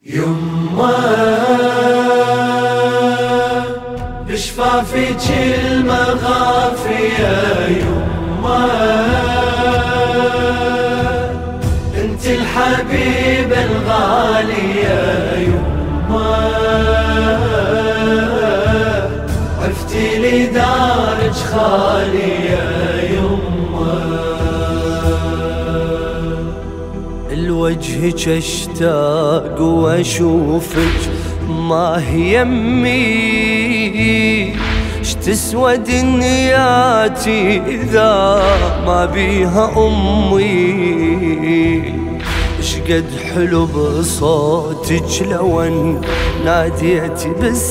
يما بشفافك المغافية يما انت الحبيبة الغالية يما عفتي لي دارج خالية يما لوجهك اشتاق واشوفك ما هي يمي تسوى دنياتي اذا ما بيها امي شقد حلو بصوتك لو ناديت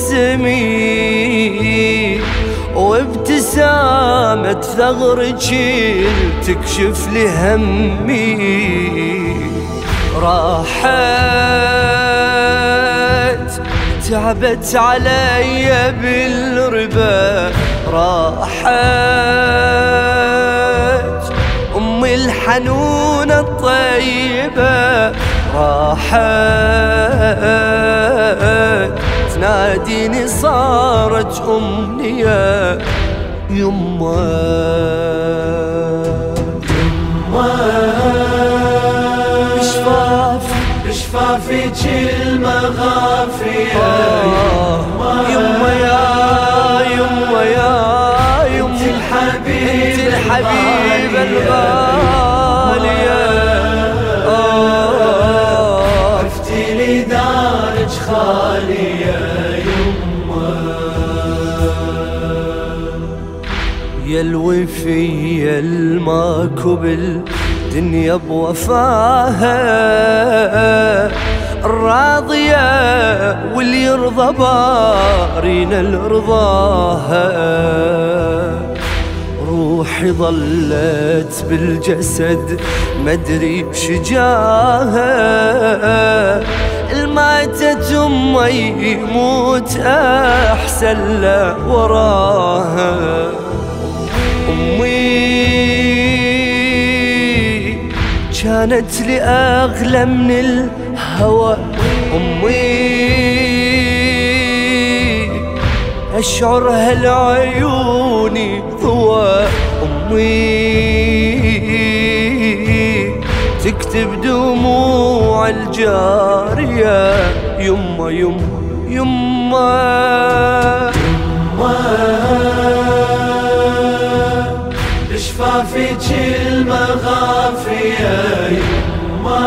باسمي وابتسامة ثغرك تكشف لي همي راحت تعبت علي بالربا راحت أمي الحنونة الطيبة راحت تناديني صارت أمنية يما بشفافك المغافية يما يا يما يا يما انت الحبيبة الغالية عفتي لي دارج خالية يما يا الوفية الماكو بالدنيا بوفاها الراضية واللي يرضى بارينا الرضاها روحي ظلت بالجسد مدري بشجاها الماتت أمي يموت أحسن لا وراها أمي كانت لي أغلى من الهوى أمي أشعرها العيوني ضوى أمي تكتب دموع الجارية يما يما يما بشفافك المغافية يما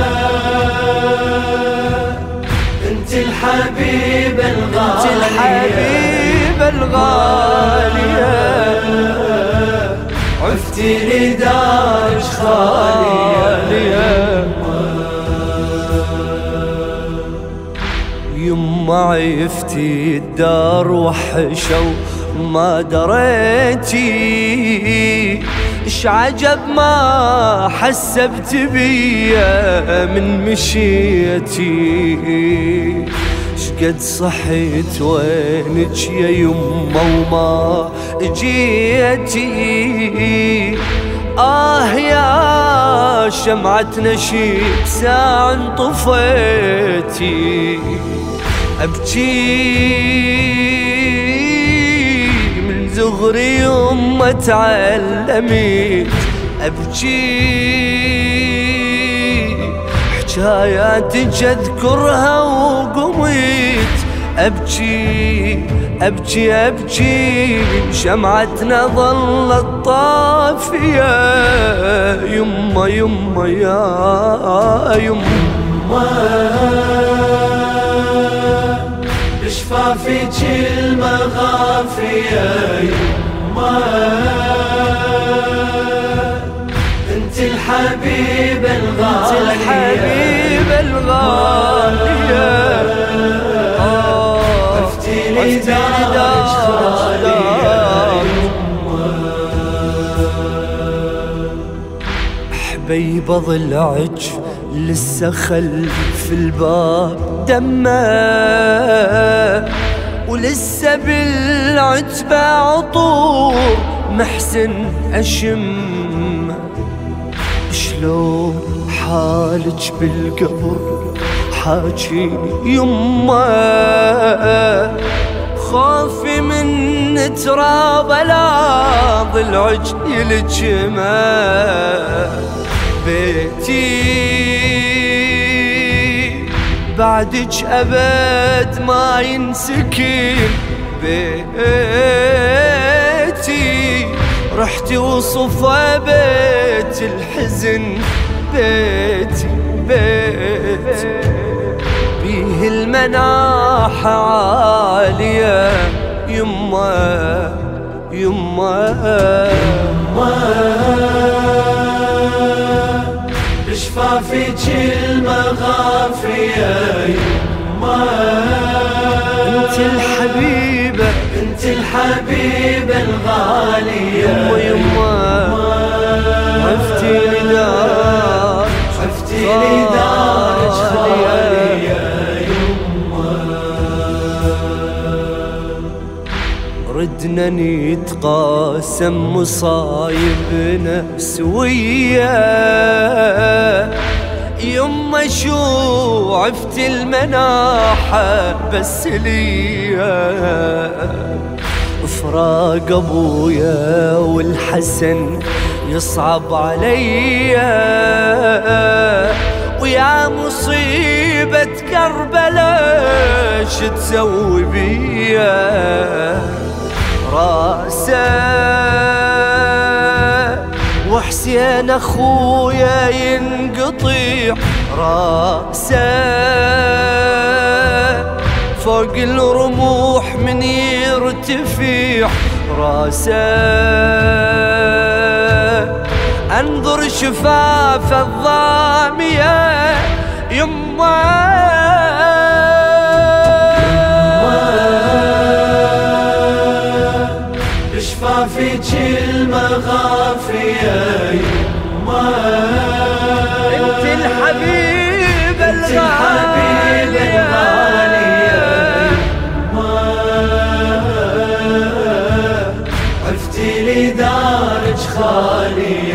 انت الحبيبة الغالية انت الحبيبة الغالية عفتي لي دارج خالية يما عفتي الدار وحشوا ما دريتي اش عجب ما حسبت بيا من مشيتي شقد صحيت وينك يا يما وما جيتي يا شمعة نشيد ساعة انطفيتي أبكي من زغري يما تعلميت أبكي حكاياتك أذكرها وقميت أبكي أبكي أبكي شمعتنا ظلت طافية يما يما يا يما بشفافك المغافية يما انت الحبيبة الغالية انت الحبيبة الغالية عفتي لي دارج خالية حبيبة ضلعك لسه خلف الباب دمه ولسه بالعتبة عطور محسن أشم شلون حالك بالقبر تحاجيني يمه، خوفي من تراب لا ضلعك يلجمه. بيتي بعدك أبد ما ينسكن، بيتي رحتي وصفى بيت الحزن، بيتي بيه المناحة عالية يمه بشفافك المغافية يمه، انت الحبيبة انت الحبيبة الغالية يمه عفتيني دارك خالية يمه. ردنا نتقاسم مصايبنا سوية يما شو عفت المناحة بس ليا، فراق ابويا والحسن يصعب عليا، ويا مصيبة كربلاء شو تسوي بيا. راسه وحسين اخويا ينقطع، راسه فوق الرموح من يرتفع، راسه انظر شفاف الضامية يمه. بشفافك المغافية يمه، انت الحبيبة الغالية عفتي لي دارك خالية